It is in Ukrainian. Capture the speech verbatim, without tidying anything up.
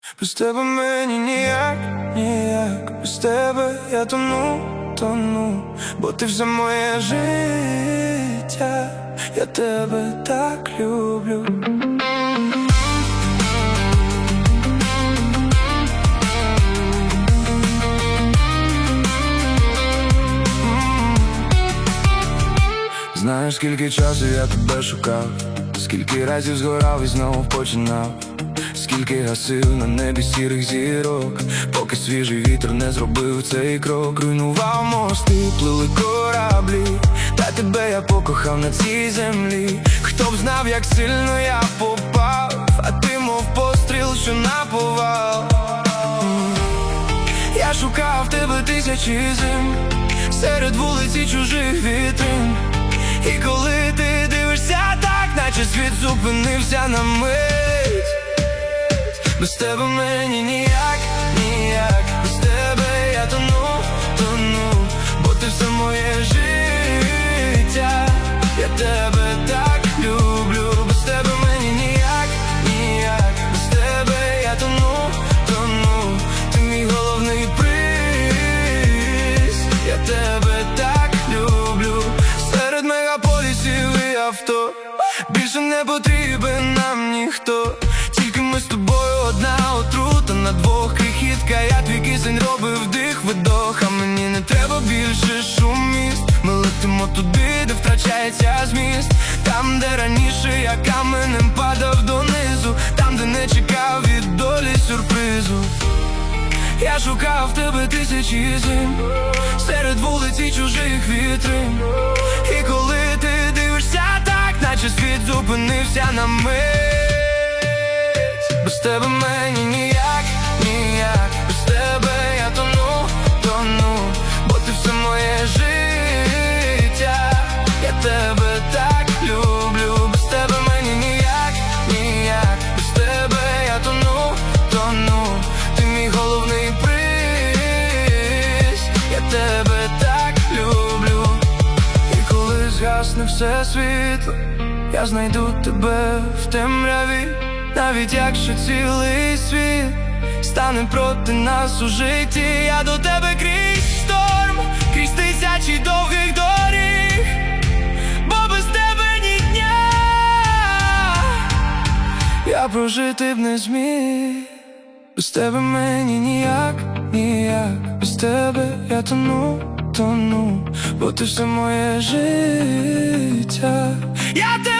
Без тебе мені ніяк, ніяк. Без тебе я тону, тону. Бо ти все моє життя. Я тебе так люблю. Знаєш, скільки часу я тебе шукав, скільки разів згорав і знов починав, скільки гасив на небі сірих зірок, поки свіжий вітер не зробив цей крок. Руйнував мости, плили кораблі, та тебе я покохав на цій землі. Хто б знав, як сильно я попав, а ти мов постріл, що наповал. Я шукав тебе тисячі зим, серед вулиці чужих вітрин. І коли ти дивишся так, наче світ зупинився на мить. Без тебе мені ніяк, ніяк. Без тебе я тону, тону. Бо ти все моє життя. Я тебе так люблю. Без тебе мені ніяк, ніяк. Без тебе я тону, тону. Ти мій головний приз. Я тебе так люблю. Серед мегаполісів і авто більше не потрібен нам ніхто. Тільки ми з тобою одна отрута на двох. Крихітка, я твій кисень робив вдих, видох. А мені не треба більше шум міст. Ми летимо туди, де втрачається зміст. Там, де раніше я каменем падав донизу. Там, де не чекав від долі сюрпризу. Я шукав тебе тисячі зим, серед вулиці чужих вітрин. І коли ти дивишся так, наче світ зупинився на мить. Без тебе мені ніяк, ніяк. Без тебе я тону, тону. Бо ти все моє життя. Я тебе так люблю. Без тебе мені ніяк, ніяк. Без тебе я тону, тону. Ти мій головний приз. Я тебе так люблю. І коли згасне все світло, я знайду тебе в темряві. Навіть якщо цілий світ стане проти нас у житті, я до тебе крізь шторм, крізь тисячі довгих доріг. Бо без тебе ні дня я прожити б не зміг. Без тебе мені ніяк, ніяк. Без тебе я тону, тону. Бо ти все моє життя. Я тебе